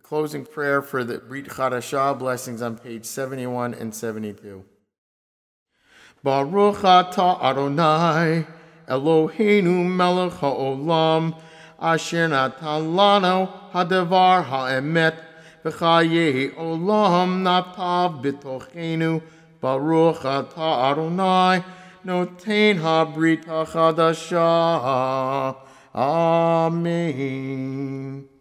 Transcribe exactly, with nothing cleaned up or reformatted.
closing prayer for the Brit Chadashah blessings on page seventy-one and seventy-two. Baruch atah Adonai, Eloheinu melech haolam, asher natan lanu hadavar ha'emet, v'chaye olam natav b'tochenu. Baruch atah Adonai, noten habrit hachadashah. Amen.